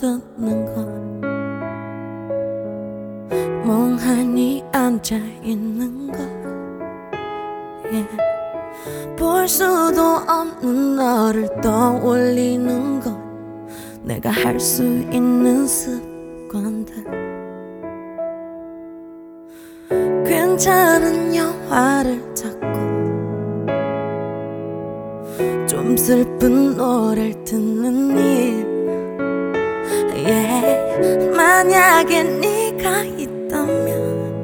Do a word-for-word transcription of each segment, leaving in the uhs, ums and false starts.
듣는 걸 멍하니 앉아있는 걸 yeah. 볼 수도 없는 너를 떠올리는 건 내가 할 수 있는 습관들 괜찮은 영화를 찾고 좀 슬픈 노래를 듣는 일 yeah. 만약에 네가 있다면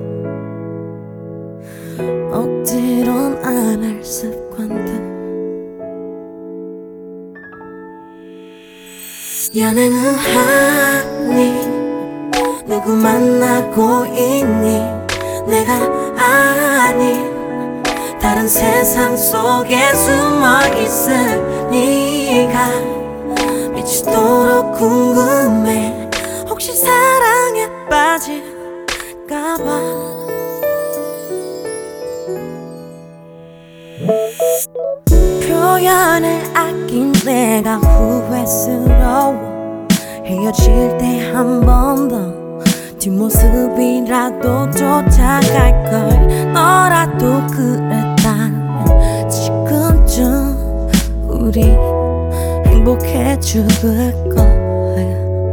억지론 안 할 습관들 연애는 하니 누구 만나고 있니 내가 아닌 다른 세상 속에 숨어 있으니까 미치도록 궁금해 혹시 사랑에 빠질까봐 표현을 아낀 내가 후회스러워 헤어질 때 한 번 더 뒷모습이라도 쫓아갈걸 너라도 그랬다면 지금쯤 우리 행복해 죽을 거야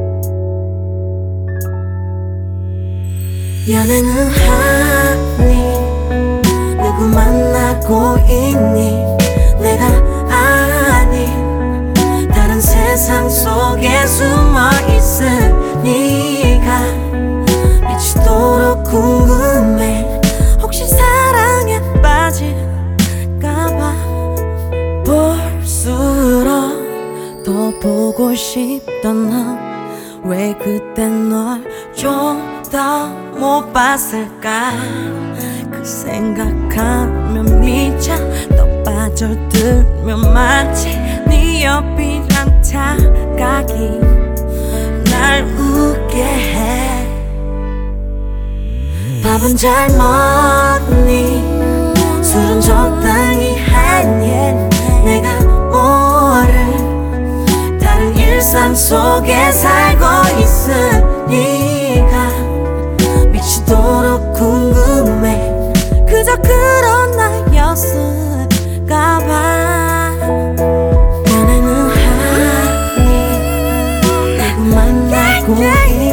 연애는 하니 누구 만나고 있니 내가 아닌 다른 세상 속에 숨어 있으니까 미치도록 궁금해 혹시 사랑에 빠질까봐 볼수록 더 보고 싶던 너 왜 그때 널 좀 더 못 봤을까 그 생각하면 미쳐 더 빠져들면 마치 네 옆이란 착각이 날 웃게 해 밥은 잘 먹니 술은 적당히 했니 내가 모를 다른 일상 속에 살고 있으니까 미치도록 궁금해 그저 그런 나였을까봐 연애는 하니 누구 만나고